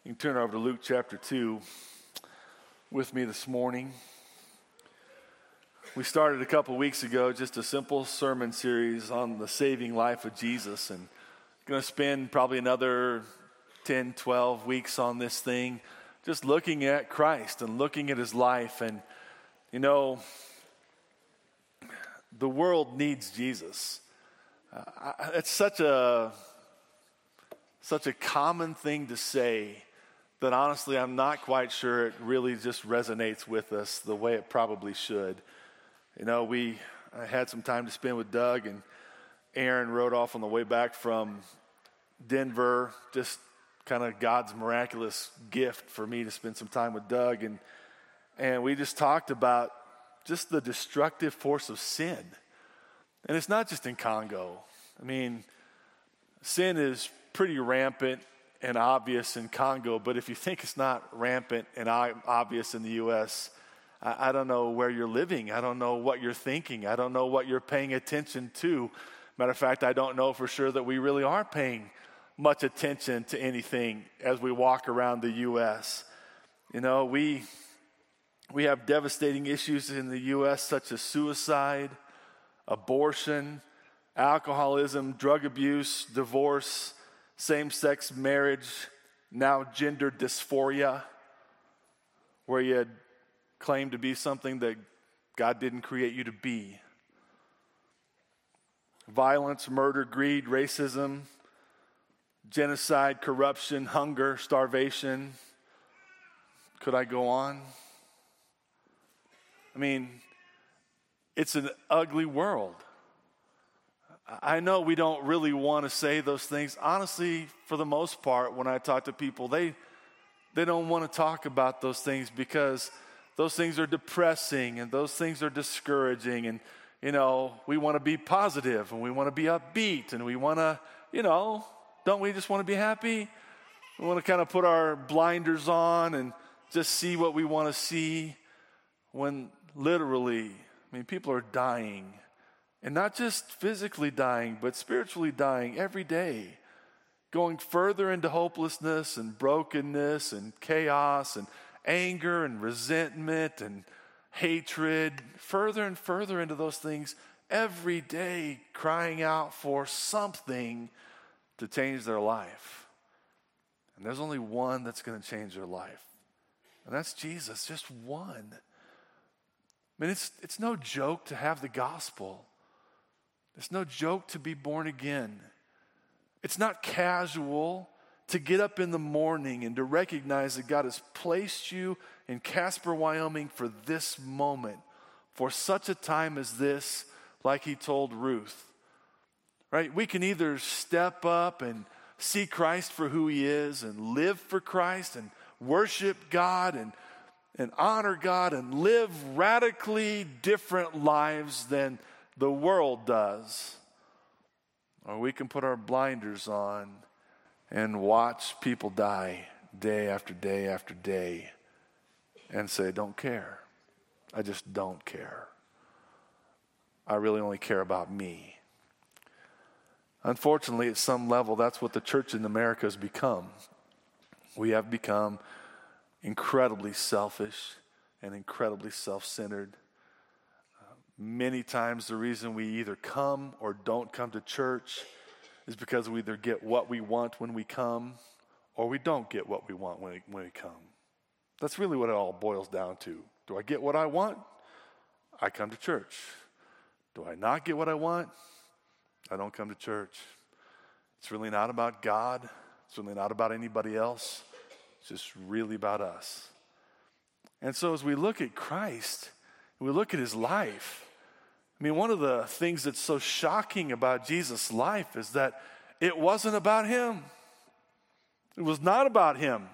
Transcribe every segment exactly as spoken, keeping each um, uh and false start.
You can turn over to Luke chapter two with me this morning. We started a couple weeks ago just a simple sermon series on the saving life of Jesus, and going to spend probably another ten, twelve weeks on this thing, just looking at Christ and looking at his life. And you know, the world needs Jesus. Uh, it's such a such a common thing to say that honestly I'm not quite sure it really just resonates with us the way it probably should. You know, we I had some time to spend with Doug, and Aaron rode off on the way back from Denver, just kind of God's miraculous gift for me to spend some time with Doug, and and we just talked about just the destructive force of sin. And it's not just in Congo. I mean, sin is pretty rampant and obvious in Congo, but if you think it's not rampant and obvious in the U S, I, I don't know where you're living. I don't know what you're thinking. I don't know what you're paying attention to. Matter of fact, I don't know for sure that we really are paying much attention to anything as we walk around the U S. You know, we we have devastating issues in the U S such as suicide, abortion, alcoholism, drug abuse, divorce, same-sex marriage, now gender dysphoria, where you had claimed to be something that God didn't create you to be. Violence, murder, greed, racism, genocide, corruption, hunger, starvation. Could I go on? I mean, it's an ugly world. I know we don't really want to say those things. Honestly, for the most part, when I talk to people, they they don't want to talk about those things because those things are depressing and those things are discouraging. And, you know, we want to be positive and we want to be upbeat and we want to, you know, don't we just want to be happy? We want to kind of put our blinders on and just see what we want to see when literally, I mean, people are dying. And not just physically dying, but spiritually dying every day, going further into hopelessness and brokenness and chaos and anger and resentment and hatred, further and further into those things every day, crying out for something to change their life. And there's only one that's going to change their life, and that's Jesus, just one. I mean, it's it's no joke to have the gospel. It's no joke to be born again. It's not casual to get up in the morning and to recognize that God has placed you in Casper, Wyoming for this moment, for such a time as this, like he told Ruth. Right? We can either step up and see Christ for who he is and live for Christ and worship God and, and honor God and live radically different lives than the world does, or we can put our blinders on and watch people die day after day after day and say, don't care. I just don't care. I really only care about me. Unfortunately, at some level, that's what the church in America has become. We have become incredibly selfish and incredibly self-centered. Many times the reason we either come or don't come to church is because we either get what we want when we come or we don't get what we want when we, when we come. That's really what it all boils down to. Do I get what I want? I come to church. Do I not get what I want? I don't come to church. It's really not about God. It's really not about anybody else. It's just really about us. And so as we look at Christ, we look at his life, I mean, one of the things that's so shocking about Jesus' life is that it wasn't about him. It was not about him.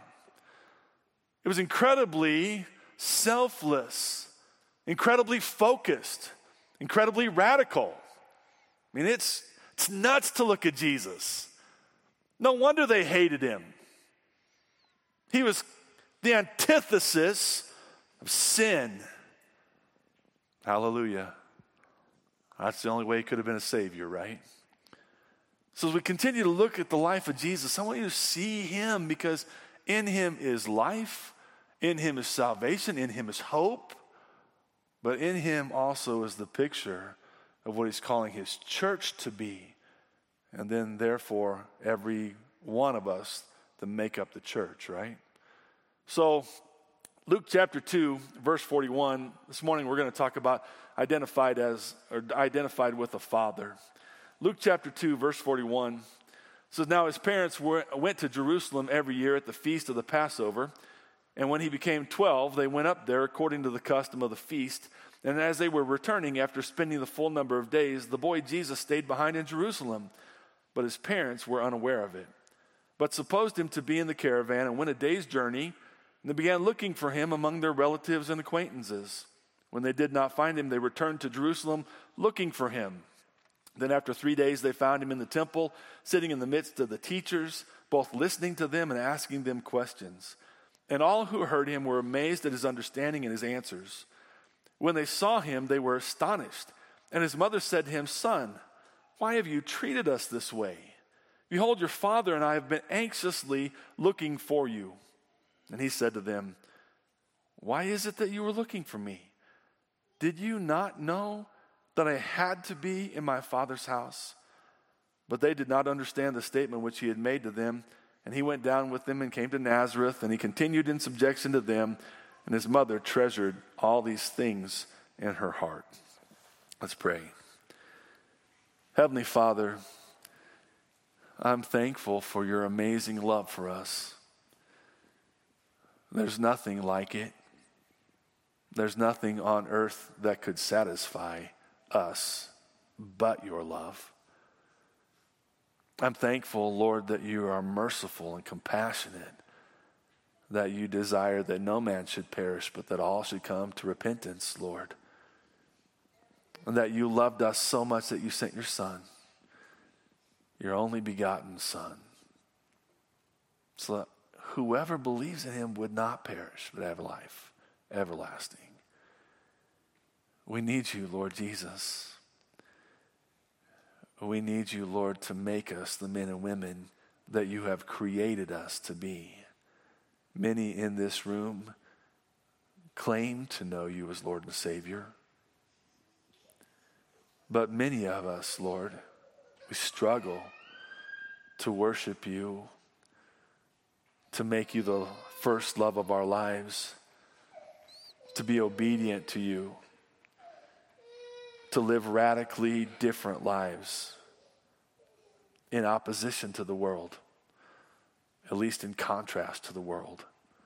It was incredibly selfless, incredibly focused, incredibly radical. I mean, it's, it's nuts to look at Jesus. No wonder they hated him. He was the antithesis of sin. Hallelujah. That's the only way he could have been a savior, right? So as we continue to look at the life of Jesus, I want you to see him because in him is life, in him is salvation, in him is hope, but in him also is the picture of what he's calling his church to be. And then, therefore, every one of us to make up the church, right? So, Luke chapter two, verse forty-one, this morning we're going to talk about identified as, or identified with a father. Luke chapter two, verse forty-one says, "Now his parents were, went to Jerusalem every year at the feast of the Passover. And when he became twelve, they went up there according to the custom of the feast. And as they were returning after spending the full number of days, the boy Jesus stayed behind in Jerusalem, but his parents were unaware of it, but supposed him to be in the caravan and went a day's journey, and they began looking for him among their relatives and acquaintances. When they did not find him, they returned to Jerusalem looking for him. Then after three days, they found him in the temple, sitting in the midst of the teachers, both listening to them and asking them questions. And all who heard him were amazed at his understanding and his answers. When they saw him, they were astonished. And his mother said to him, 'Son, why have you treated us this way? Behold, your father and I have been anxiously looking for you.' And he said to them, 'Why is it that you were looking for me? Did you not know that I had to be in my father's house?' But they did not understand the statement which he had made to them. And he went down with them and came to Nazareth, and he continued in subjection to them. And his mother treasured all these things in her heart." Let's pray. Heavenly Father, I'm thankful for your amazing love for us. There's nothing like it. There's nothing on earth that could satisfy us but your love. I'm thankful, Lord, that you are merciful and compassionate, that you desire that no man should perish, but that all should come to repentance, Lord. And that you loved us so much that you sent your Son, your only begotten Son, so that whoever believes in him would not perish, but have life everlasting. We need you, Lord Jesus. We need you, Lord, to make us the men and women that you have created us to be. Many in this room claim to know you as Lord and Savior. But many of us, Lord, we struggle to worship you, to make you the first love of our lives, to be obedient to you, to live radically different lives in opposition to the world, at least in contrast to the world.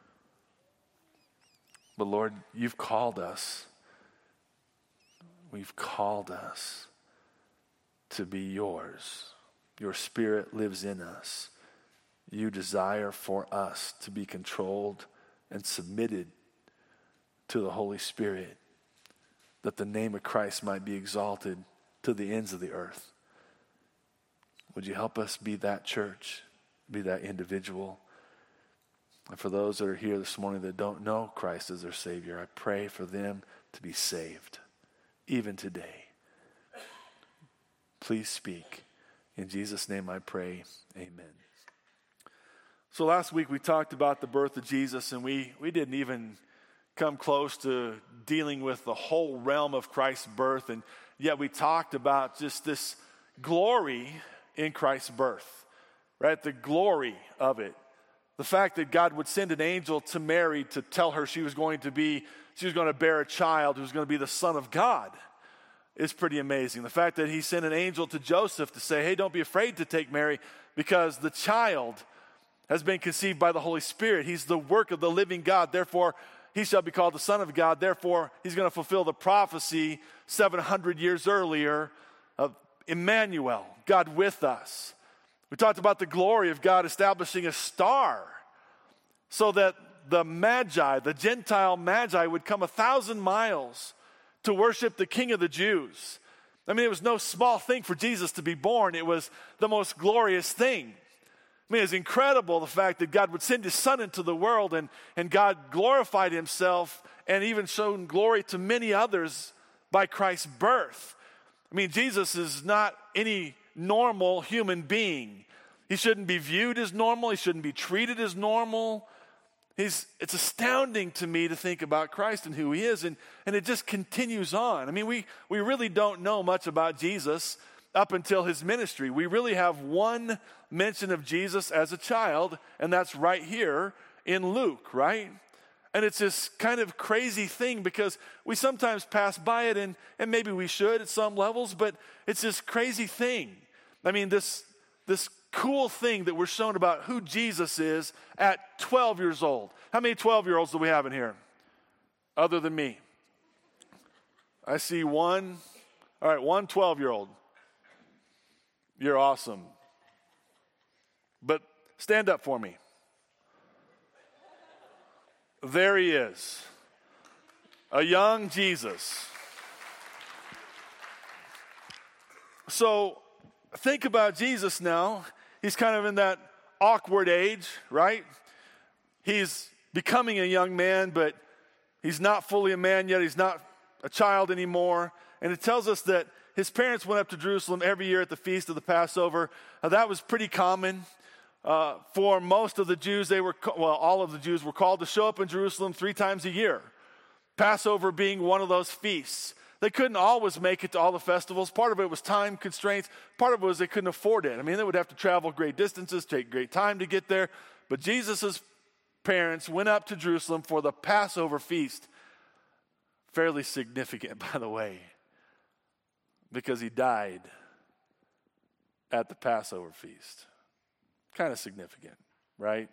But Lord, you've called us, we've called us to be yours. Your Spirit lives in us. You desire for us to be controlled and submitted to the Holy Spirit, that the name of Christ might be exalted to the ends of the earth. Would you help us be that church, be that individual? And for those that are here this morning that don't know Christ as their Savior, I pray for them to be saved, even today. Please speak. In Jesus' name I pray, amen. So last week we talked about the birth of Jesus, and we, we didn't even come close to dealing with the whole realm of Christ's birth, and yet we talked about just this glory in Christ's birth, right? The glory of it. The fact that God would send an angel to Mary to tell her she was going to be, she was going to bear a child who was going to be the Son of God is pretty amazing. The fact that he sent an angel to Joseph to say, hey, don't be afraid to take Mary because the child has been conceived by the Holy Spirit. He's the work of the living God. Therefore, he shall be called the Son of God. Therefore, he's going to fulfill the prophecy seven hundred years earlier of Emmanuel, God with us. We talked about the glory of God establishing a star so that the Magi, the Gentile Magi, would come a thousand miles to worship the King of the Jews. I mean, it was no small thing for Jesus to be born. It was the most glorious thing. I mean, it's incredible the fact that God would send his Son into the world, and, and God glorified himself and even shown glory to many others by Christ's birth. I mean, Jesus is not any normal human being. He shouldn't be viewed as normal. He shouldn't be treated as normal. He's, it's astounding to me to think about Christ and who he is, and, and it just continues on. I mean, we, we really don't know much about Jesus up until his ministry. We really have one mention of Jesus as a child, and that's right here in Luke, right? And it's this kind of crazy thing because we sometimes pass by it, and, and maybe we should at some levels, but it's this crazy thing. I mean, this, this cool thing that we're shown about who Jesus is at twelve years old. How many twelve-year-olds do we have in here other than me? I see one. All right, one twelve-year-old. You're awesome. But stand up for me. There he is. A young Jesus. So think about Jesus now. He's kind of in that awkward age, right? He's becoming a young man, but he's not fully a man yet. He's not a child anymore. And it tells us that his parents went up to Jerusalem every year at the feast of the Passover. Uh, that was pretty common. Uh, for most of the Jews, they were, well, all of the Jews were called to show up in Jerusalem three times a year. Passover being one of those feasts. They couldn't always make it to all the festivals. Part of it was time constraints. Part of it was they couldn't afford it. I mean, they would have to travel great distances, take great time to get there. But Jesus' parents went up to Jerusalem for the Passover feast. Fairly significant, by the way, because he died at the Passover feast. Kind of significant, right?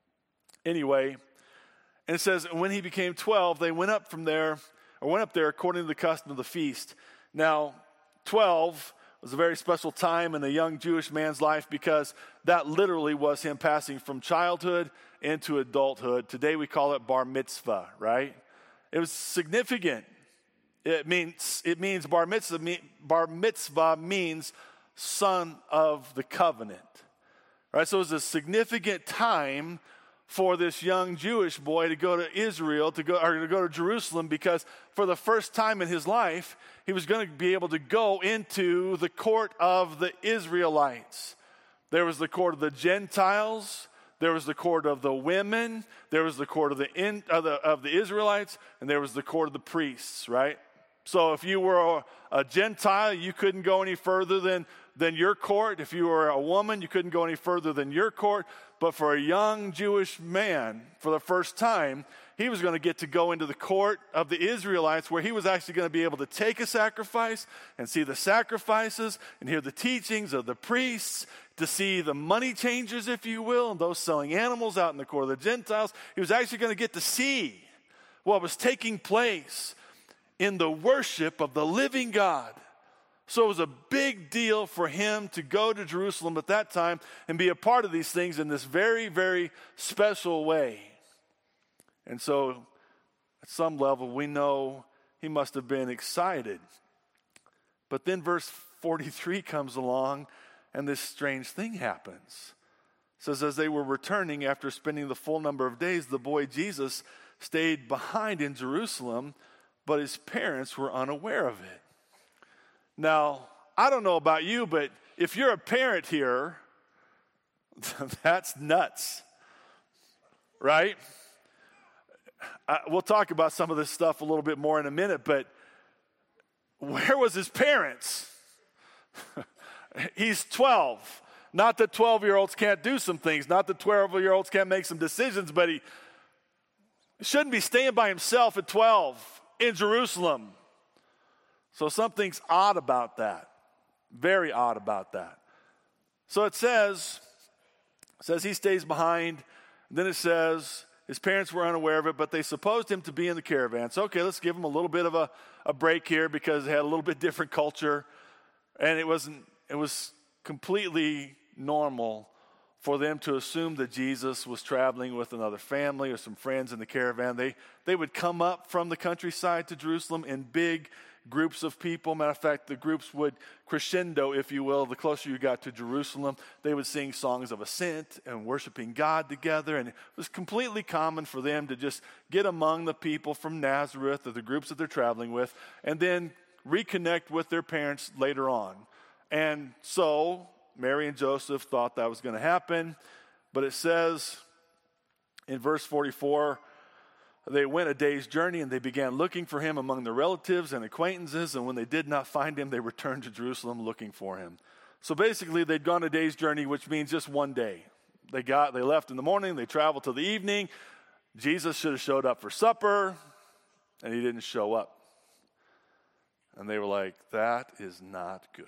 Anyway, and it says, when he became twelve, they went up from there, or went up there according to the custom of the feast. Now, twelve was a very special time in a young Jewish man's life because that literally was him passing from childhood into adulthood. Today we call it bar mitzvah, right? It was significant. It means, it means bar mitzvah, bar mitzvah means son of the covenant. Right, so it was a significant time for this young Jewish boy to go to Israel, to go or to go to Jerusalem, because for the first time in his life, he was going to be able to go into the court of the Israelites. There was the court of the Gentiles, there was the court of the women, there was the court of the, in, of the, of the Israelites, and there was the court of the priests, right? So if you were a, a Gentile, you couldn't go any further than, than your court. If you were a woman, you couldn't go any further than your court. But for a young Jewish man, for the first time, he was going to get to go into the court of the Israelites, where he was actually going to be able to take a sacrifice and see the sacrifices and hear the teachings of the priests, to see the money changers, if you will, and those selling animals out in the court of the Gentiles. He was actually going to get to see what was taking place in the worship of the living God. So it was a big deal for him to go to Jerusalem at that time and be a part of these things in this very, very special way. And so at some level, we know he must have been excited. But then verse forty-three comes along, and this strange thing happens. It says, as they were returning after spending the full number of days, the boy Jesus stayed behind in Jerusalem, but his parents were unaware of it. Now, I don't know about you, but if you're a parent here, that's nuts, right? I, we'll talk about some of this stuff a little bit more in a minute, but where was his parents? He's twelve. Not that twelve-year-olds can't do some things, not that twelve-year-olds can't make some decisions, but he shouldn't be staying by himself at twelve in Jerusalem. So something's odd about that. Very odd about that. So it says, it says he stays behind. Then it says his parents were unaware of it, but they supposed him to be in the caravan. So, okay, let's give him a little bit of a, a break here because they had a little bit different culture. And it wasn't, it was completely normal for them to assume that Jesus was traveling with another family or some friends in the caravan. They, they would come up from the countryside to Jerusalem in big groups of people. Matter of fact, the groups would crescendo, if you will. The closer you got to Jerusalem, they would sing songs of ascent and worshiping God together. And it was completely common for them to just get among the people from Nazareth or the groups that they're traveling with and then reconnect with their parents later on. And so Mary and Joseph thought that was going to happen, but it says in verse forty-four, they went a day's journey and they began looking for him among their relatives and acquaintances, and when they did not find him, they returned to Jerusalem looking for him. So basically, they'd gone a day's journey, which means just one day. They got, they left in the morning, they traveled till the evening. Jesus should have showed up for supper, and he didn't show up. And they were like, that is not good.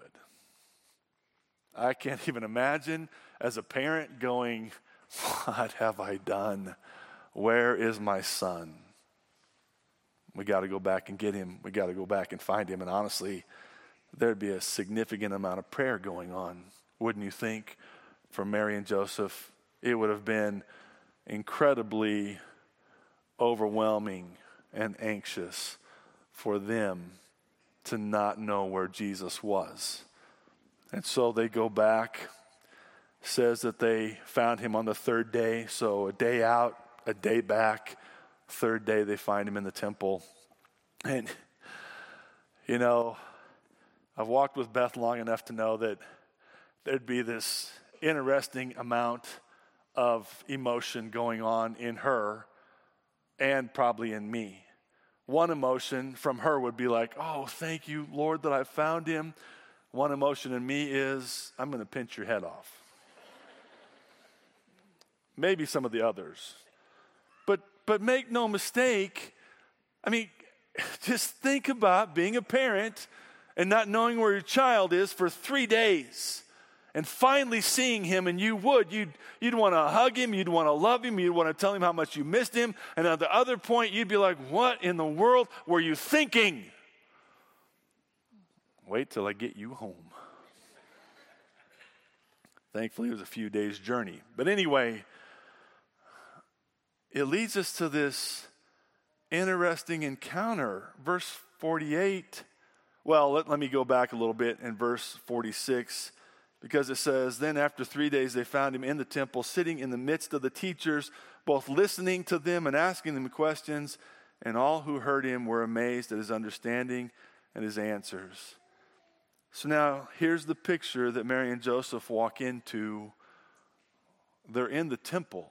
I can't even imagine as a parent going, what have I done? Where is my son? We got to go back and get him. We got to go back and find him. And honestly, there'd be a significant amount of prayer going on, wouldn't you think, for Mary and Joseph? It would have been incredibly overwhelming and anxious for them to not know where Jesus was. And so they go back. Says that they found him on the third day. So a day out, a day back. Third day they find him in the temple. And, you know, I've walked with Beth long enough to know that there'd be this interesting amount of emotion going on in her and probably in me. One emotion from her would be like, oh, thank you, Lord, that I found him. One emotion in me is, I'm going to pinch your head off. Maybe some of the others. But but make no mistake, I mean, just think about being a parent and not knowing where your child is for three days and finally seeing him, and you would. You'd, you'd want to hug him. You'd want to love him. You'd want to tell him how much you missed him. And at the other point, you'd be like, what in the world were you thinking? Wait till I get you home. Thankfully, it was a few days' journey. But anyway, it leads us to this interesting encounter. Verse forty-eight. Well, let, let me go back a little bit in verse forty-six. Because it says, then after three days they found him in the temple, sitting in the midst of the teachers, both listening to them and asking them questions. And all who heard him were amazed at his understanding and his answers. So now here's the picture that Mary and Joseph walk into. They're in the temple.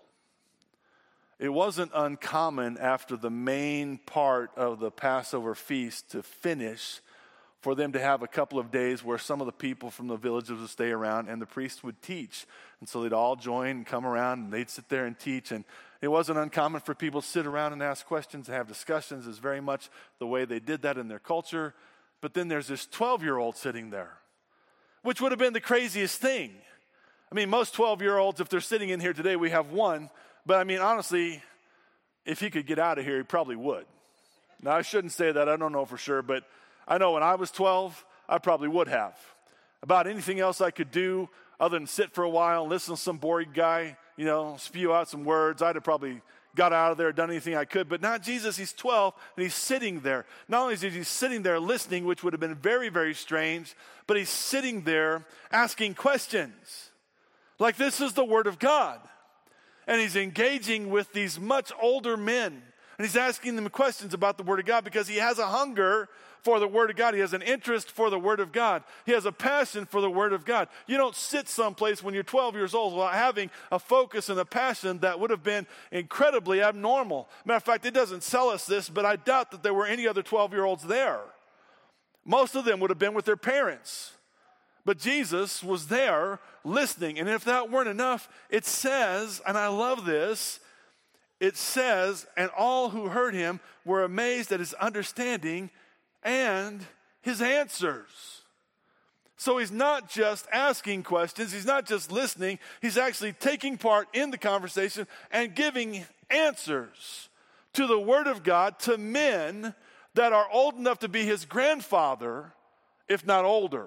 It wasn't uncommon after the main part of the Passover feast to finish for them to have a couple of days where some of the people from the villages would stay around and the priest would teach. And so they'd all join and come around and they'd sit there and teach. And it wasn't uncommon for people to sit around and ask questions and have discussions. It's very much the way they did that in their culture. But then there's this twelve-year-old sitting there, which would have been the craziest thing. I mean, most twelve-year-olds, if they're sitting in here today, we have one. But I mean, honestly, if he could get out of here, he probably would. Now, I shouldn't say that. I don't know for sure. But I know when I was twelve, I probably would have. About anything else I could do other than sit for a while and listen to some boring guy, you know, spew out some words, I'd have probably got out of there, done anything I could. But not Jesus. He's twelve, and he's sitting there. Not only is he sitting there listening, which would have been very, very strange, but he's sitting there asking questions. Like, this is the Word of God. And he's engaging with these much older men. And he's asking them questions about the Word of God because he has a hunger for the Word of God. He has an interest for the Word of God. He has a passion for the Word of God. You don't sit someplace when you're twelve years old without having a focus and a passion that would have been incredibly abnormal. Matter of fact, it doesn't tell us this, but I doubt that there were any other twelve-year-olds there. Most of them would have been with their parents. But Jesus was there listening. And if that weren't enough, it says, and I love this, it says, and all who heard him were amazed at his understanding and his answers. So he's not just asking questions, he's not just listening, he's actually taking part in the conversation and giving answers to the Word of God to men that are old enough to be his grandfather, if not older.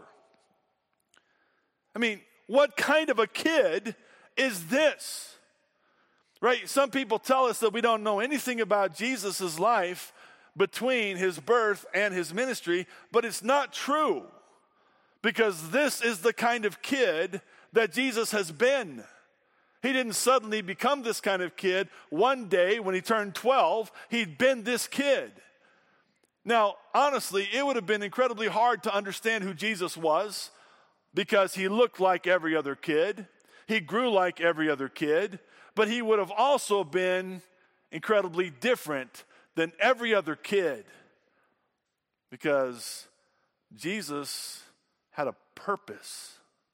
I mean, what kind of a kid is this? Right? Some people tell us that we don't know anything about Jesus' life between his birth and his ministry, but it's not true, because this is the kind of kid that Jesus has been. He didn't suddenly become this kind of kid one day when he turned twelve. He'd been this kid. Now, honestly, it would have been incredibly hard to understand who Jesus was because he looked like every other kid. He grew like every other kid, but he would have also been incredibly different than every other kid because Jesus had a purpose,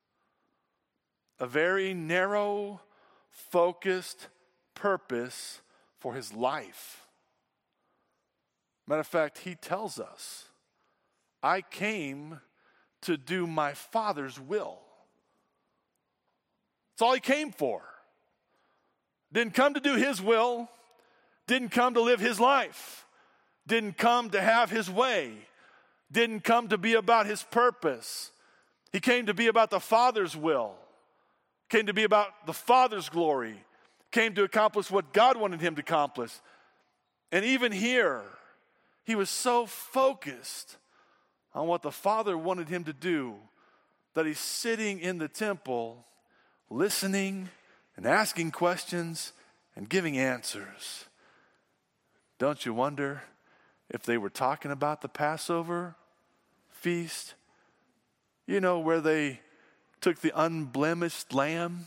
a very narrow, focused purpose for his life. Matter of fact, he tells us, I came to do my Father's will. That's all he came for. Didn't come to do his will. Didn't come to live his life. Didn't come to have his way. Didn't come to be about his purpose. He came to be about the Father's will. Came to be about the Father's glory. Came to accomplish what God wanted him to accomplish. And even here, he was so focused on what the Father wanted him to do that he's sitting in the temple listening and asking questions and giving answers. Don't you wonder if they were talking about the Passover feast? You know, where they took the unblemished lamb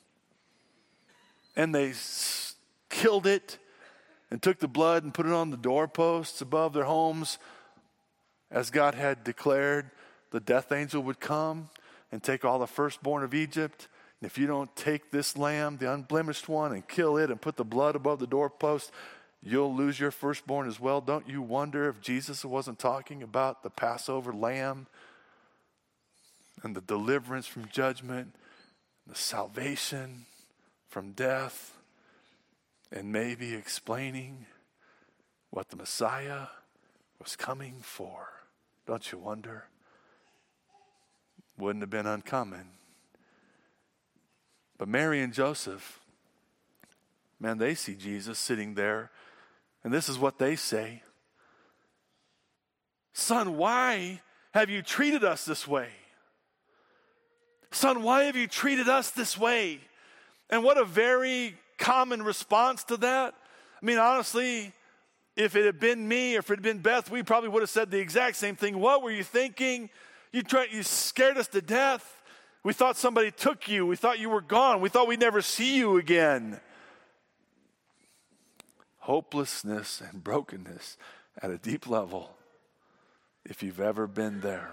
and they s- killed it and took the blood and put it on the doorposts above their homes, as God had declared the death angel would come and take all the firstborn of Egypt. And if you don't take this lamb, the unblemished one, and kill it and put the blood above the doorpost, you'll lose your firstborn as well. Don't you wonder if Jesus wasn't talking about the Passover lamb and the deliverance from judgment, the salvation from death, and maybe explaining what the Messiah was coming for? Don't you wonder? Wouldn't have been uncommon. But Mary and Joseph, man, they see Jesus sitting there, and this is what they say. Son, why have you treated us this way? Son, why have you treated us this way? And what a very common response to that. I mean, honestly, if it had been me or if it had been Beth, we probably would have said the exact same thing. What were you thinking? You tried, you scared us to death. We thought somebody took you. We thought you were gone. We thought we'd never see you again. Hopelessness and brokenness at a deep level, if you've ever been there.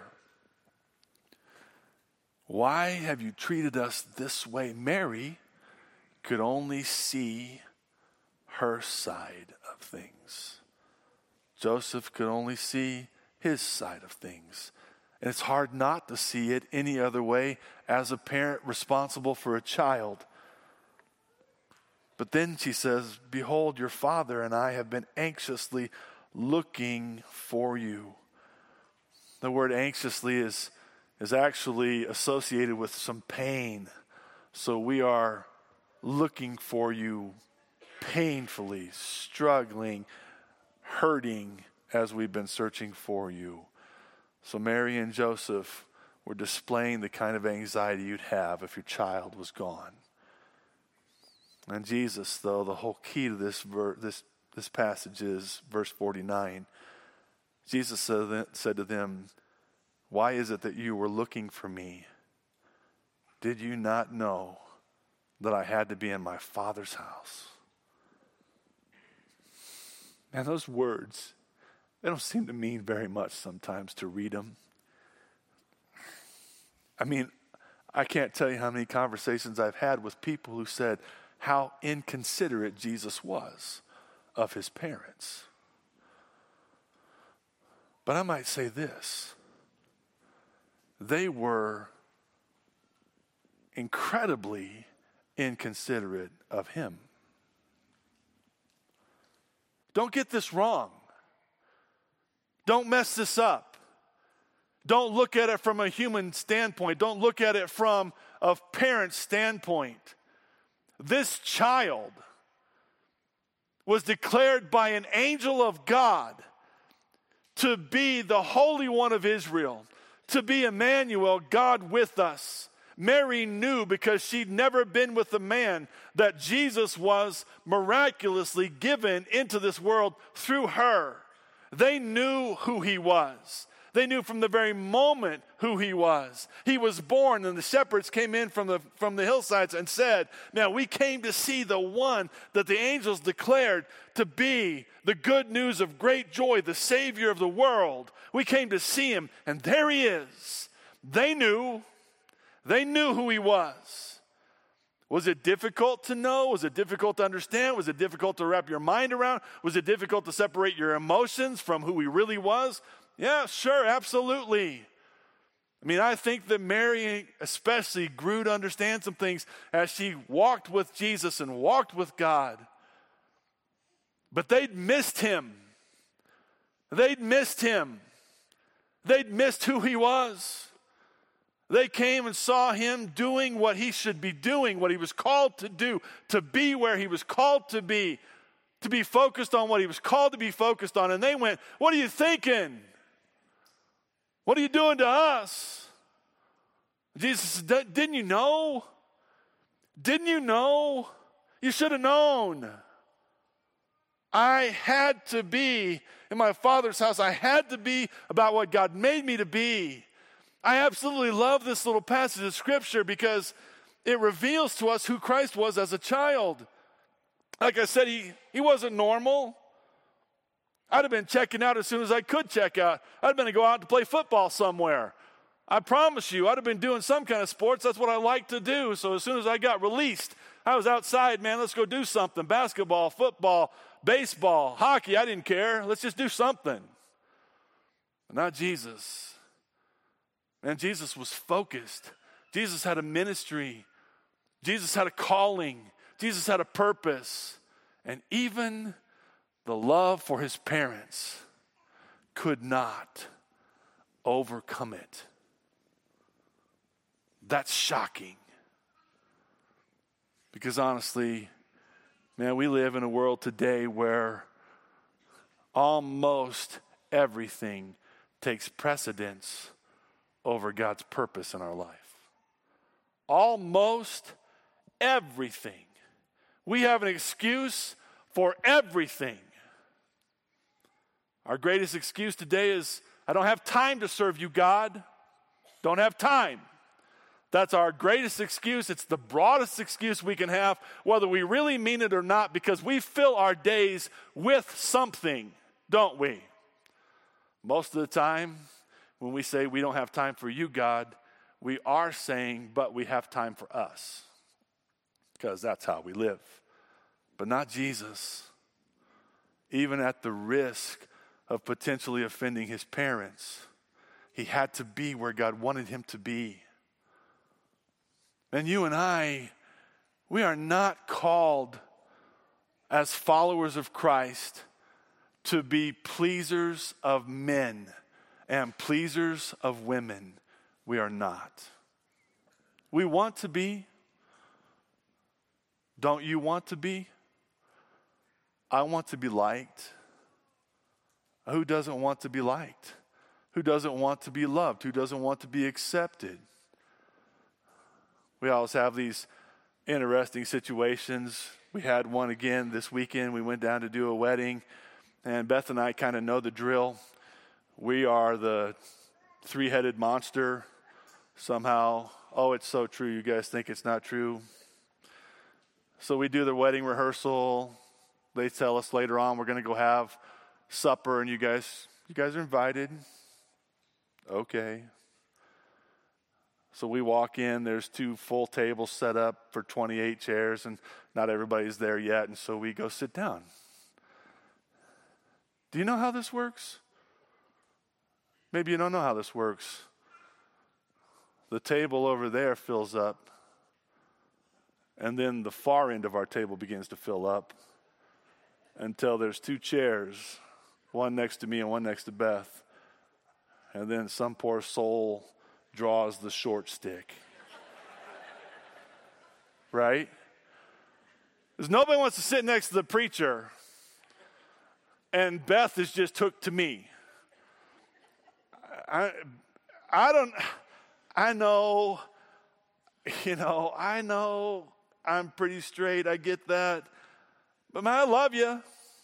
Why have you treated us this way? Mary could only see her side of things. Joseph could only see his side of things. And it's hard not to see it any other way as a parent responsible for a child. But then she says, behold, your father and I have been anxiously looking for you. The word anxiously is, is actually associated with some pain. So we are looking for you painfully, struggling, hurting as we've been searching for you. So Mary and Joseph were displaying the kind of anxiety you'd have if your child was gone. And Jesus, though, the whole key to this ver- this this passage is verse forty-nine. Jesus said, said to them, why is it that you were looking for me? Did you not know that I had to be in my Father's house? Man, those words, they don't seem to mean very much sometimes to read them. I mean, I can't tell you how many conversations I've had with people who said how inconsiderate Jesus was of his parents. But I might say this. They were incredibly inconsiderate of him. Don't get this wrong. Don't mess this up. Don't look at it from a human standpoint. Don't look at it from a parent's standpoint. This child was declared by an angel of God to be the Holy One of Israel, to be Emmanuel, God with us. Mary knew, because she'd never been with a man, that Jesus was miraculously given into this world through her. They knew who he was. They knew from the very moment who he was. He was born, and the shepherds came in from the, from the hillsides and said, now we came to see the one that the angels declared to be the good news of great joy, the Savior of the world. We came to see him, and there he is. They knew. They knew who he was. Was it difficult to know? Was it difficult to understand? Was it difficult to wrap your mind around? Was it difficult to separate your emotions from who he really was? Yeah, sure, absolutely. I mean, I think that Mary especially grew to understand some things as she walked with Jesus and walked with God. But they'd missed him. They'd missed him. They'd missed who he was. They came and saw him doing what he should be doing, what he was called to do, to be where he was called to be, to be focused on what he was called to be focused on. And they went, what are you thinking? What are you doing to us? Jesus said, didn't you know? Didn't you know? You should have known. I had to be in my Father's house. I had to be about what God made me to be. I absolutely love this little passage of Scripture because it reveals to us who Christ was as a child. Like I said, he, he wasn't normal. I'd have been checking out as soon as I could check out. I'd have been to go out to play football somewhere. I promise you, I'd have been doing some kind of sports. That's what I like to do. So as soon as I got released, I was outside, man, let's go do something. Basketball, football, baseball, hockey, I didn't care. Let's just do something. But not Jesus. Man, Jesus was focused. Jesus had a ministry. Jesus had a calling. Jesus had a purpose. And even the love for his parents could not overcome it. That's shocking. Because honestly, man, we live in a world today where almost everything takes precedence over God's purpose in our life. Almost everything. We have an excuse for everything. Our greatest excuse today is, I don't have time to serve you, God. Don't have time. That's our greatest excuse. It's the broadest excuse we can have, whether we really mean it or not, because we fill our days with something, don't we? Most of the time, when we say we don't have time for you, God, we are saying, but we have time for us, because that's how we live. But not Jesus. Even at the risk of potentially offending his parents, he had to be where God wanted him to be. And you and I, we are not called as followers of Christ to be pleasers of men and pleasers of women. We are not. We want to be. Don't you want to be? I want to be liked. Who doesn't want to be liked? Who doesn't want to be loved? Who doesn't want to be accepted? We always have these interesting situations. We had one again this weekend. We went down to do a wedding, and Beth and I kind of know the drill. We are the three-headed monster somehow. Oh, it's so true. You guys think it's not true? So we do the wedding rehearsal. They tell us later on we're going to go have supper, and you guys, you guys are invited. Okay. So we walk in, there's two full tables set up for twenty-eight chairs, and not everybody's there yet, and so we go sit down. Do you know how this works? Maybe you don't know how this works. The table over there fills up, and then the far end of our table begins to fill up until there's two chairs, one next to me and one next to Beth, and then some poor soul draws the short stick. Right? Because nobody wants to sit next to the preacher, and Beth is just hooked to me. I, I don't, I know, you know, I know I'm pretty straight, I get that. But man, I love you.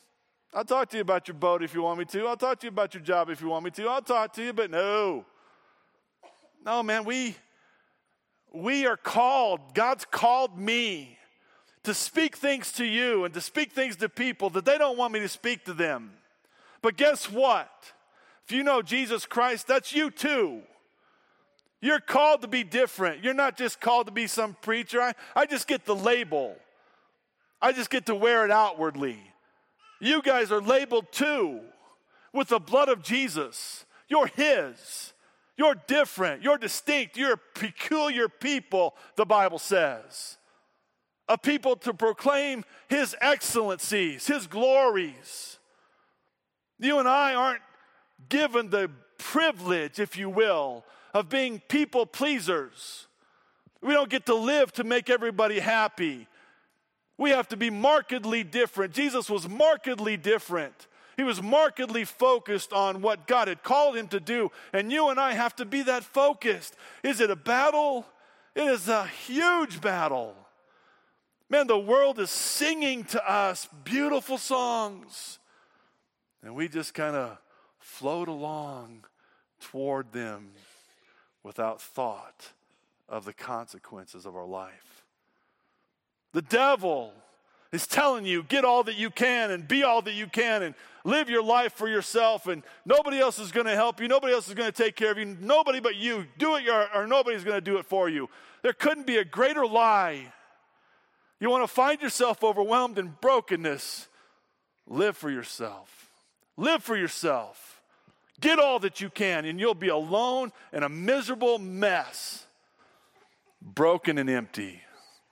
I'll talk to you about your boat if you want me to. I'll talk to you about your job if you want me to. I'll talk to you, but no. No, man, we, we are called. God's called me to speak things to you and to speak things to people that they don't want me to speak to them. But guess what? If you know Jesus Christ, that's you too. You're called to be different. You're not just called to be some preacher. I, I just get the label. I just get to wear it outwardly. You guys are labeled too with the blood of Jesus. You're His. You're different. You're distinct. You're a peculiar people, the Bible says. A people to proclaim His excellencies, His glories. You and I aren't given the privilege, if you will, of being people pleasers. We don't get to live to make everybody happy. We have to be markedly different. Jesus was markedly different. He was markedly focused on what God had called Him to do. And you and I have to be that focused. Is it a battle? It is a huge battle. Man, the world is singing to us beautiful songs. And we just kind of float along toward them without thought of the consequences of our life. The devil is telling you, get all that you can and be all that you can and live your life for yourself, and nobody else is going to help you. Nobody else is going to take care of you. Nobody but you. Do it or, or nobody's going to do it for you. There couldn't be a greater lie. You want to find yourself overwhelmed in brokenness, live for yourself. Live for yourself. Get all that you can, and you'll be alone in a miserable mess, broken and empty.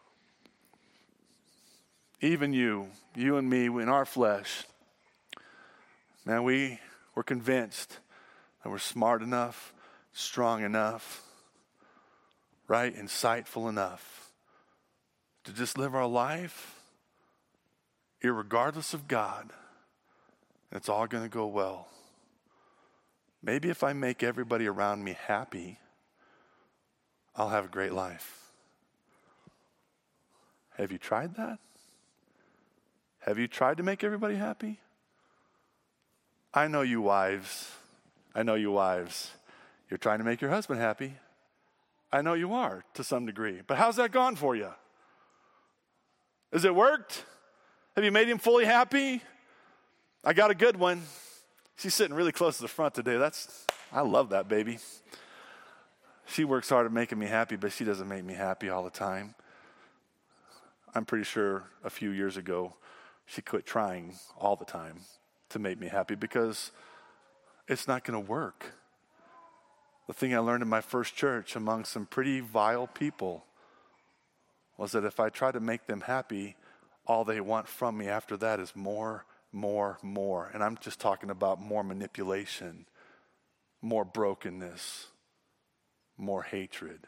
Even you, you and me, in our flesh, man, we were convinced that we're smart enough, strong enough, right, insightful enough to just live our life irregardless of God. And it's all going to go well. Maybe if I make everybody around me happy, I'll have a great life. Have you tried that? Have you tried to make everybody happy? I know you wives. I know you wives. You're trying to make your husband happy. I know you are to some degree. But how's that gone for you? Has it worked? Have you made him fully happy? I got a good one. She's sitting really close to the front today. That's, I love that baby. She works hard at making me happy, but she doesn't make me happy all the time. I'm pretty sure a few years ago, she quit trying all the time to make me happy because it's not going to work. The thing I learned in my first church among some pretty vile people was that if I try to make them happy, all they want from me after that is more, more, more. And I'm just talking about more manipulation, more brokenness, more hatred.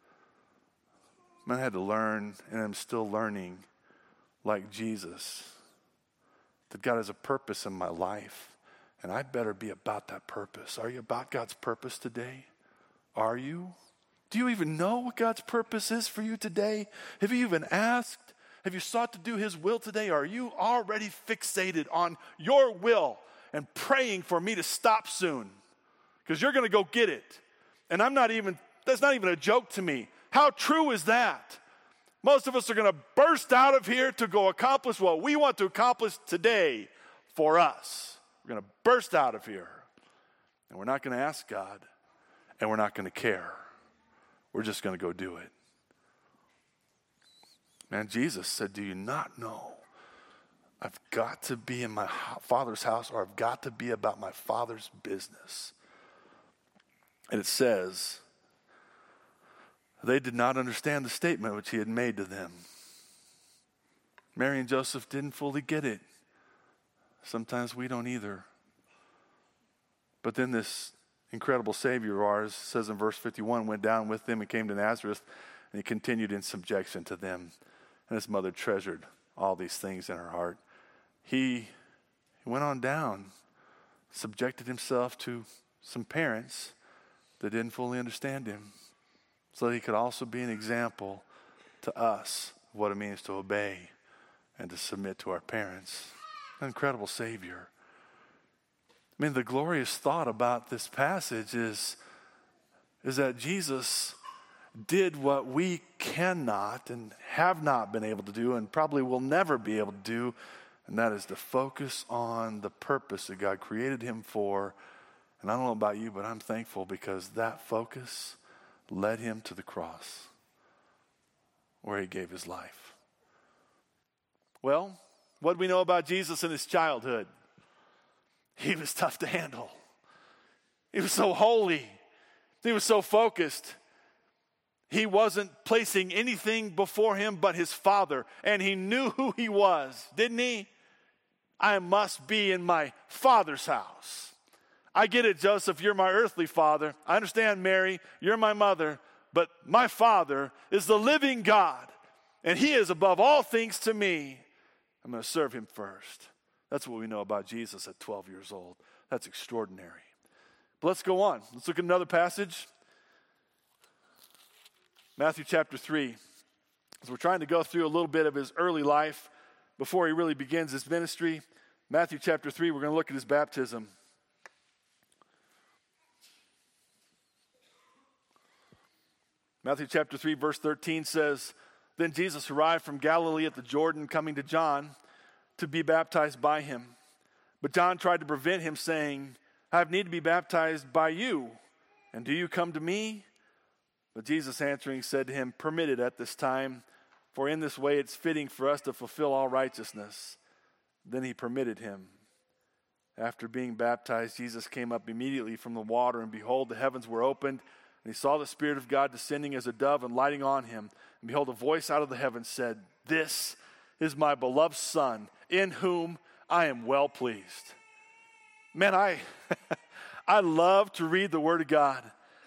I had to learn, and I'm still learning, like Jesus, that God has a purpose in my life, and I better be about that purpose. Are you about God's purpose today? Are you? Do you even know what God's purpose is for you today? Have you even asked? Have you sought to do His will today? Are you already fixated on your will and praying for me to stop soon? Because you're going to go get it. And I'm not even, that's not even a joke to me. How true is that? Most of us are going to burst out of here to go accomplish what we want to accomplish today for us. We're going to burst out of here. And we're not going to ask God, and we're not going to care. We're just going to go do it. Man, Jesus said, do you not know I've got to be in my Father's house, or I've got to be about my Father's business? And it says, they did not understand the statement which He had made to them. Mary and Joseph didn't fully get it. Sometimes we don't either. But then this incredible Savior of ours, says in verse fifty-one, went down with them and came to Nazareth, and He continued in subjection to them. And His mother treasured all these things in her heart. He, he went on down, subjected Himself to some parents that didn't fully understand Him, so that He could also be an example to us of what it means to obey and to submit to our parents. An incredible Savior. I mean, the glorious thought about this passage is, is that Jesus did what we cannot and have not been able to do and probably will never be able to do, and that is to focus on the purpose that God created him for. And I don't know about you, but I'm thankful because that focus led him to the cross where he gave his life. Well, what do we know about Jesus in his childhood? He was tough to handle. He was so holy. He was so focused. He wasn't placing anything before him but his Father, and he knew who he was, didn't he? I must be in my Father's house. I get it, Joseph, you're my earthly father. I understand, Mary, you're my mother, but my Father is the living God, and he is above all things to me. I'm going to serve him first. That's what we know about Jesus at twelve years old. That's extraordinary. But let's go on. Let's look at another passage. Matthew chapter three. As we're trying to go through a little bit of his early life before he really begins his ministry. Matthew chapter three, we're going to look at his baptism. Matthew chapter three, verse thirteen says, "Then Jesus arrived from Galilee at the Jordan, coming to John to be baptized by him. But John tried to prevent him, saying, 'I have need to be baptized by you, and do you come to me?' But Jesus answering said to him, 'Permit it at this time, for in this way it's fitting for us to fulfill all righteousness.' Then he permitted him. After being baptized, Jesus came up immediately from the water, and behold, the heavens were opened, and he saw the Spirit of God descending as a dove and lighting on him. And behold, a voice out of the heavens said, 'This is my beloved Son, in whom I am well pleased.'" Man, I, I love to read the Word of God.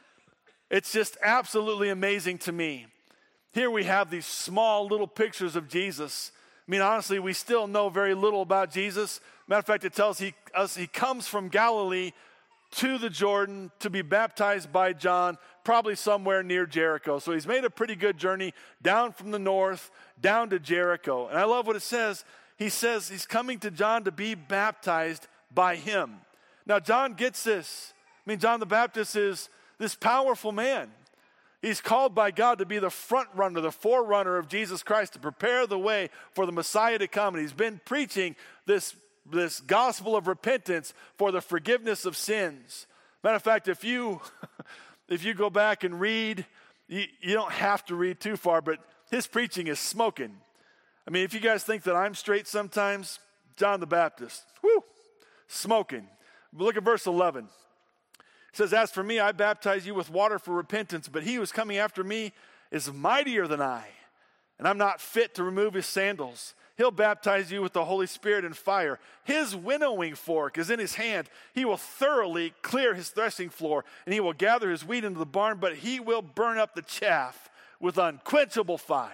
It's just absolutely amazing to me. Here we have these small little pictures of Jesus. I mean, honestly, we still know very little about Jesus. Matter of fact, it tells he, us he comes from Galilee to the Jordan to be baptized by John, probably somewhere near Jericho. So he's made a pretty good journey down from the north, down to Jericho. And I love what it says. He says he's coming to John to be baptized by him. Now, John gets this. I mean, John the Baptist is this powerful man. He's called by God to be the front runner, the forerunner of Jesus Christ, to prepare the way for the Messiah to come. And he's been preaching this, this gospel of repentance for the forgiveness of sins. Matter of fact, if you, if you go back and read, you, you don't have to read too far, but his preaching is smoking. I mean, if you guys think that I'm straight sometimes, John the Baptist, whoo, smoking. But look at verse eleven. It says, "As for me, I baptize you with water for repentance, but he who is coming after me is mightier than I, and I'm not fit to remove his sandals. He'll baptize you with the Holy Spirit and fire. His winnowing fork is in his hand. He will thoroughly clear his threshing floor, and he will gather his wheat into the barn, but he will burn up the chaff with unquenchable fire."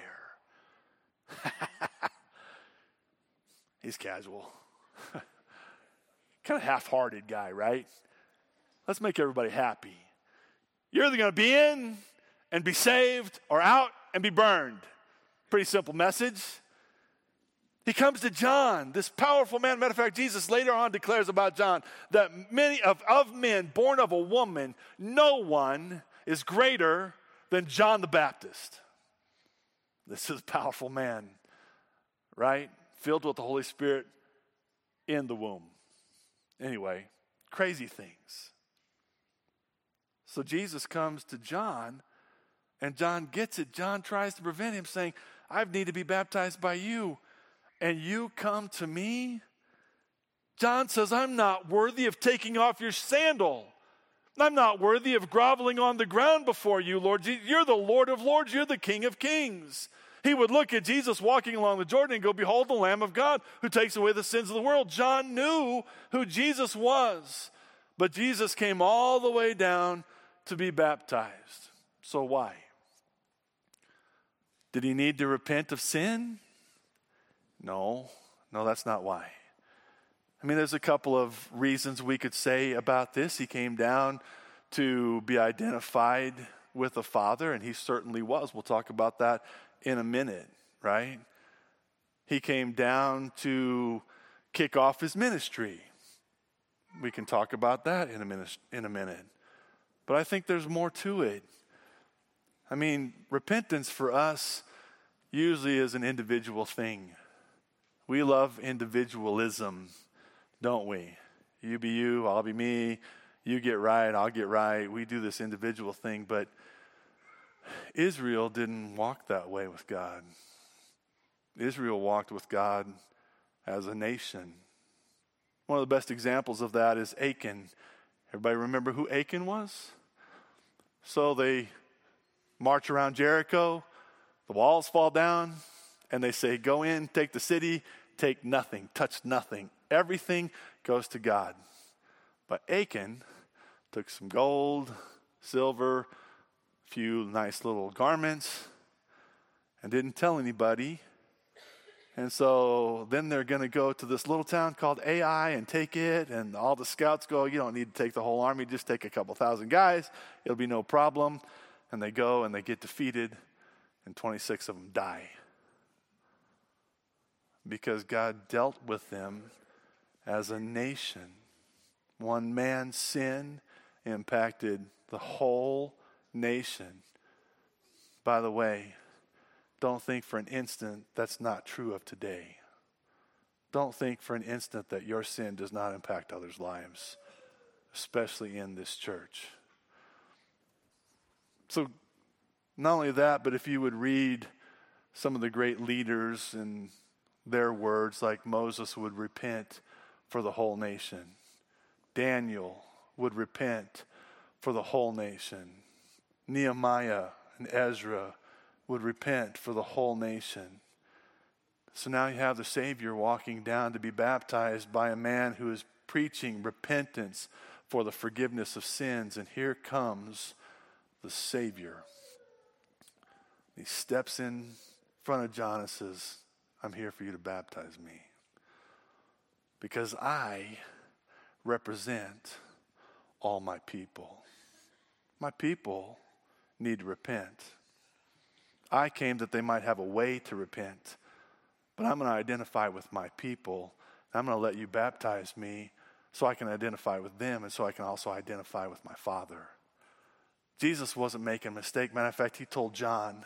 He's casual. Kind of half-hearted guy, right? Let's make everybody happy. You're either going to be in and be saved or out and be burned. Pretty simple message. He comes to John, this powerful man. Matter of fact, Jesus later on declares about John that many of, of men born of a woman, no one is greater than John the Baptist. This is a powerful man, right? Filled with the Holy Spirit in the womb. Anyway, crazy things. So Jesus comes to John, and John gets it. John tries to prevent him, saying, "I need to be baptized by you, and you come to me?" John says, "I'm not worthy of taking off your sandal. I'm not worthy of groveling on the ground before you, Lord. You're the Lord of lords. You're the King of kings." He would look at Jesus walking along the Jordan and go, "Behold the Lamb of God who takes away the sins of the world." John knew who Jesus was, but Jesus came all the way down to be baptized. So why? Did he need to repent of sin? No, no, that's not why. I mean, there's a couple of reasons we could say about this. He came down to be identified with the Father, and he certainly was. We'll talk about that in a minute, right? He came down to kick off his ministry. We can talk about that in a minute, in a minute. But I think there's more to it. I mean, repentance for us usually is an individual thing. We love individualism, don't we? You be you, I'll be me. You get right, I'll get right. We do this individual thing, but Israel didn't walk that way with God. Israel walked with God as a nation. One of the best examples of that is Achan. Everybody remember who Achan was? So they march around Jericho, the walls fall down, and they say, go in, take the city, take nothing, touch nothing. Everything goes to God. But Achan took some gold, silver, a few nice little garments, and didn't tell anybody. And so then they're going to go to this little town called Ai and take it, and all the scouts go, you don't need to take the whole army, just take a couple thousand guys. It'll be no problem. And they go and they get defeated, and twenty-six of them die. Because God dealt with them as a nation. One man's sin impacted the whole nation. By the way, don't think for an instant that's not true of today. Don't think for an instant that your sin does not impact others' lives, especially in this church. So, not only that, but if you would read some of the great leaders and their words, like Moses would repent for the whole nation. Daniel would repent for the whole nation. Nehemiah and Ezra would repent for the whole nation. So now you have the Savior walking down to be baptized by a man who is preaching repentance for the forgiveness of sins. And here comes the Savior. He steps in front of John and says, I'm here for you to baptize me. Because I represent all my people. My people need to repent. I came that they might have a way to repent. But I'm going to identify with my people. And I'm going to let you baptize me so I can identify with them and so I can also identify with my Father. Jesus wasn't making a mistake. Matter of fact, he told John,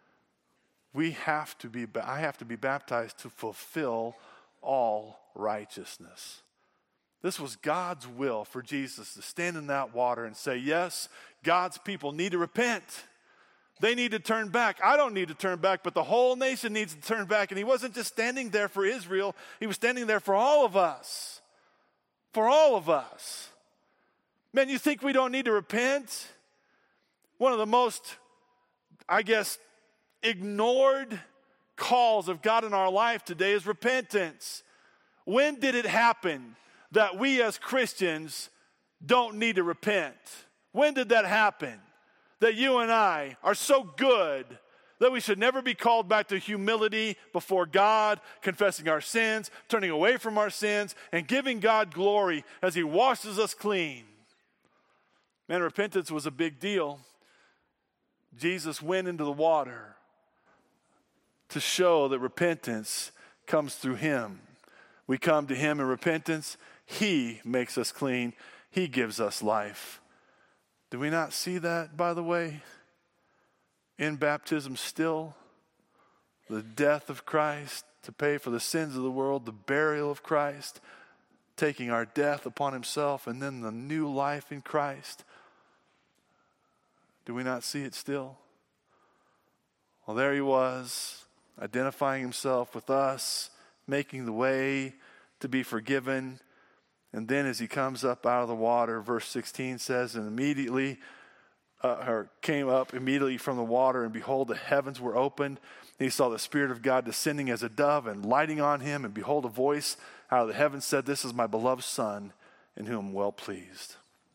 we have to be, I have to be baptized to fulfill all righteousness. This was God's will for Jesus to stand in that water and say, yes, God's people need to repent. They need to turn back. I don't need to turn back, but the whole nation needs to turn back. And he wasn't just standing there for Israel. He was standing there for all of us. For all of us. Man, you think we don't need to repent? One of the most, I guess, ignored calls of God in our life today is repentance. When did it happen that we as Christians don't need to repent? When did that happen? That you and I are so good that we should never be called back to humility before God, confessing our sins, turning away from our sins, and giving God glory as he washes us clean. Man, repentance was a big deal. Jesus went into the water to show that repentance comes through him. We come to him in repentance. He makes us clean. He gives us life. Do we not see that, by the way, in baptism still? The death of Christ to pay for the sins of the world, the burial of Christ, taking our death upon himself, and then the new life in Christ. Do we not see it still? Well, there he was, identifying himself with us, making the way to be forgiven. And then as he comes up out of the water, verse sixteen says, and immediately, uh, or came up immediately from the water, and behold, the heavens were opened. And he saw the Spirit of God descending as a dove and lighting on him. And behold, a voice out of the heavens said, this is my beloved Son, in whom I'm well pleased.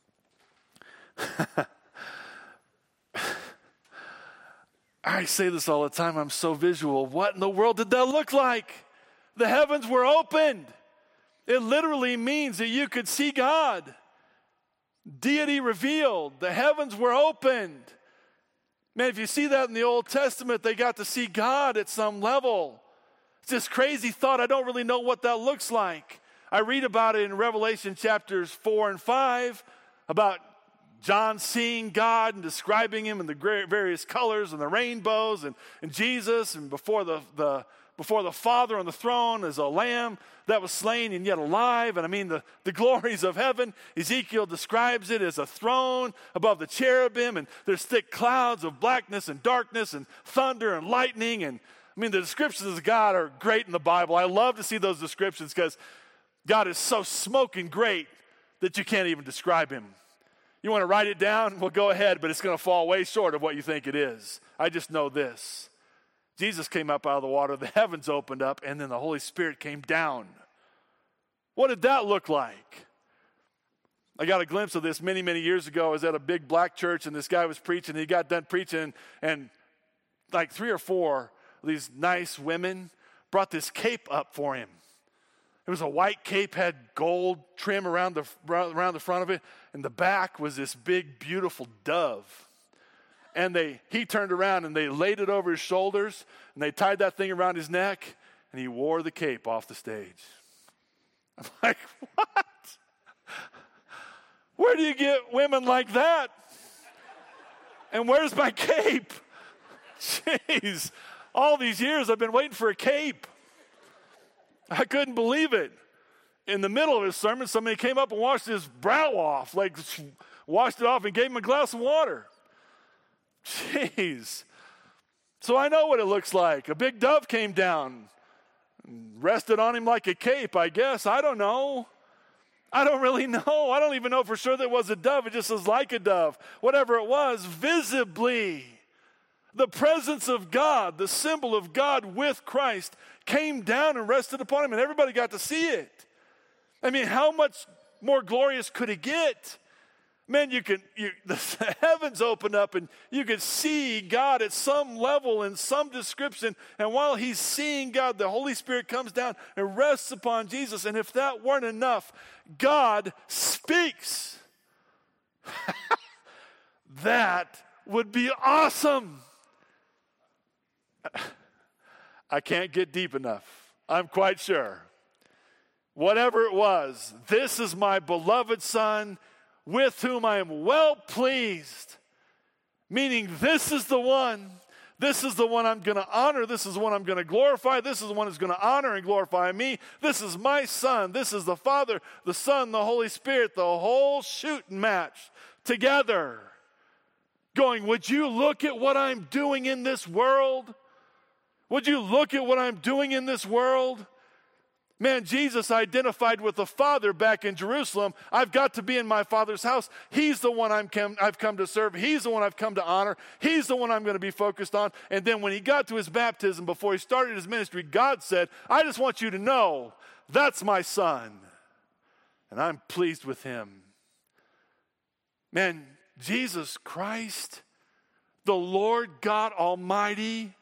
I say this all the time. I'm so visual. What in the world did that look like? The heavens were opened. It literally means that you could see God. Deity revealed. The heavens were opened. Man, if you see that in the Old Testament, they got to see God at some level. It's this crazy thought. I don't really know what that looks like. I read about it in Revelation chapters four and five, about John seeing God and describing him in the various colors and the rainbows, and, and Jesus, and before the, the before the Father on the throne as a lamb that was slain and yet alive. And I mean, the, the glories of heaven. Ezekiel describes it as a throne above the cherubim, and there's thick clouds of blackness and darkness and thunder and lightning. And I mean, the descriptions of God are great in the Bible. I love to see those descriptions because God is so smoking great that you can't even describe him. You want to write it down? Well, go ahead, but it's going to fall way short of what you think it is. I just know this. Jesus came up out of the water, the heavens opened up, and then the Holy Spirit came down. What did that look like? I got a glimpse of this many, many years ago. I was at a big black church, and this guy was preaching. He got done preaching, and like three or four of these nice women brought this cape up for him. It was a white cape, had gold trim around the, around the front of it, and the back was this big, beautiful dove. And they, he turned around and they laid it over his shoulders, and they tied that thing around his neck, and he wore the cape off the stage. I'm like, what? Where do you get women like that? And where's my cape? Jeez, all these years I've been waiting for a cape. I couldn't believe it. In the middle of his sermon, somebody came up and washed his brow off, like washed it off and gave him a glass of water. Jeez. So I know what it looks like. A big dove came down, rested on him like a cape, I guess. I don't know. I don't really know. I don't even know for sure that it was a dove. It just was like a dove. Whatever it was, visibly, the presence of God, the symbol of God with Christ, came down and rested upon him, and everybody got to see it. I mean, how much more glorious could it get? Man, you can, you, the heavens opened up and you could see God at some level in some description. And while he's seeing God, the Holy Spirit comes down and rests upon Jesus. And if that weren't enough, God speaks. That would be awesome. I can't get deep enough. I'm quite sure. Whatever it was, this is my beloved Son, with whom I am well pleased. Meaning, this is the one. This is the one I'm going to honor. This is the one I'm going to glorify. This is the one who's going to honor and glorify me. This is my Son. This is the Father, the Son, the Holy Spirit, the whole shooting match together. Going, would you look at what I'm doing in this world? Would you look at what I'm doing in this world? Man, Jesus identified with the Father back in Jerusalem. I've got to be in my Father's house. He's the one I'm come, I've come to serve. He's the one I've come to honor. He's the one I'm going to be focused on. And then when he got to his baptism, before he started his ministry, God said, I just want you to know, that's my Son. And I'm pleased with him. Man, Jesus Christ, the Lord God Almighty,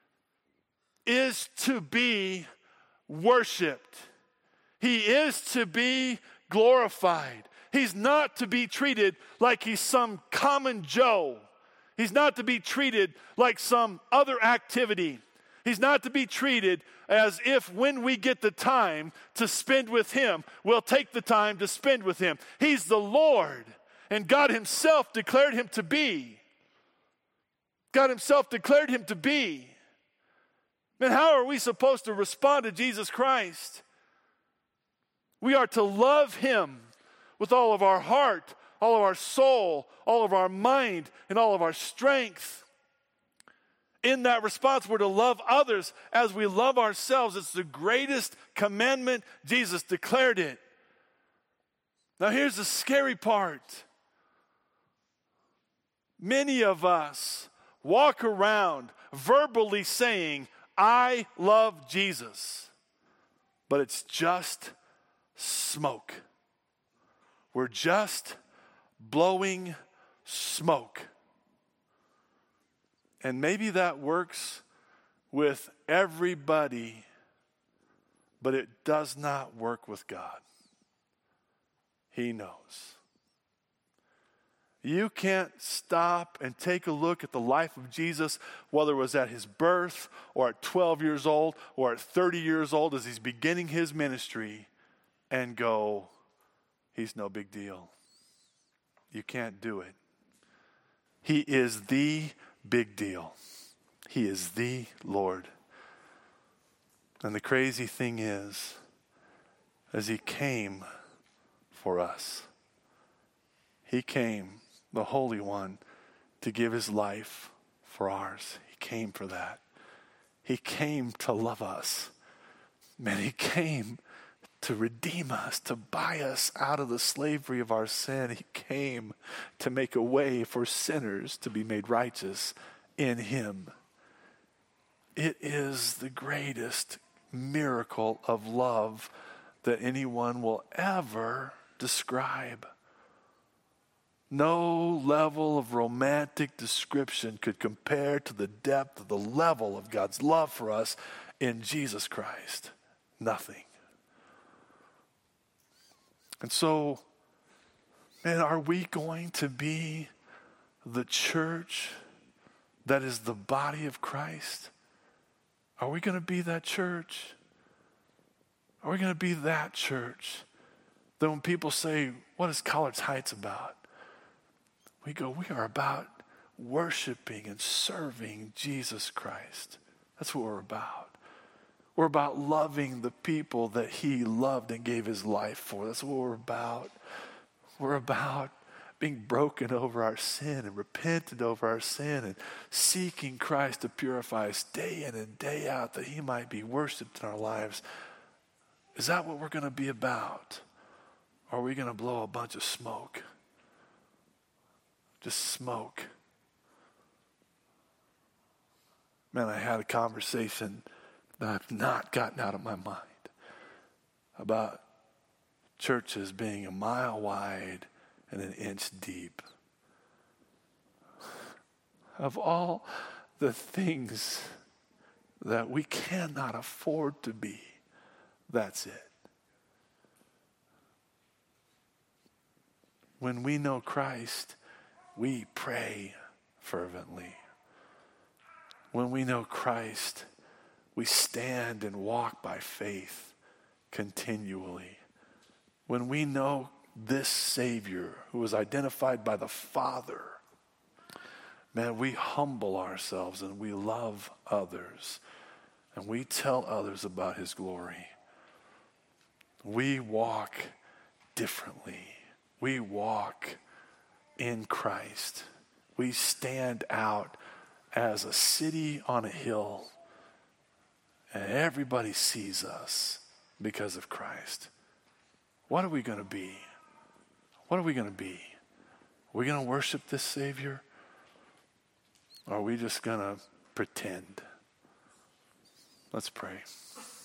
is to be worshiped. He is to be glorified. He's not to be treated like he's some common Joe. He's not to be treated like some other activity. He's not to be treated as if when we get the time to spend with him, we'll take the time to spend with him. He's the Lord, and God himself declared him to be. God himself declared him to be. Man, how are we supposed to respond to Jesus Christ? We are to love him with all of our heart, all of our soul, all of our mind, and all of our strength. In that response, we're to love others as we love ourselves. It's the greatest commandment. Jesus declared it. Now here's the scary part. Many of us walk around verbally saying, I love Jesus, but it's just smoke. We're just blowing smoke. And maybe that works with everybody, but it does not work with God. He knows. You can't stop and take a look at the life of Jesus, whether it was at his birth or at twelve years old or at thirty years old as he's beginning his ministry, and go, he's no big deal. You can't do it. He is the big deal. He is the Lord. And the crazy thing is, as he came for us, he came, the Holy One, to give his life for ours. He came for that. He came to love us. Man, he came to redeem us, to buy us out of the slavery of our sin. He came to make a way for sinners to be made righteous in him. It is the greatest miracle of love that anyone will ever describe. No level of romantic description could compare to the depth of the level of God's love for us in Jesus Christ. Nothing. And so, man, are we going to be the church that is the body of Christ? Are we going to be that church? Are we going to be that church that when people say, what is Collards Heights about? We go, we are about worshiping and serving Jesus Christ. That's what we're about. We're about loving the people that he loved and gave his life for. That's what we're about. We're about being broken over our sin and repentant over our sin and seeking Christ to purify us day in and day out that he might be worshiped in our lives. Is that what we're going to be about? Or are we going to blow a bunch of smoke? Just smoke. Man, I had a conversation that I've not gotten out of my mind about churches being a mile wide and an inch deep. Of all the things that we cannot afford to be, that's it. When we know Christ, we pray fervently. When we know Christ, we stand and walk by faith continually. When we know this Savior who was identified by the Father, man, we humble ourselves and we love others and we tell others about his glory. We walk differently. We walk in Christ. We stand out as a city on a hill, and everybody sees us because of Christ. What are we going to be? What are we going to be? Are we going to worship this Savior? Or are we just going to pretend? Let's pray.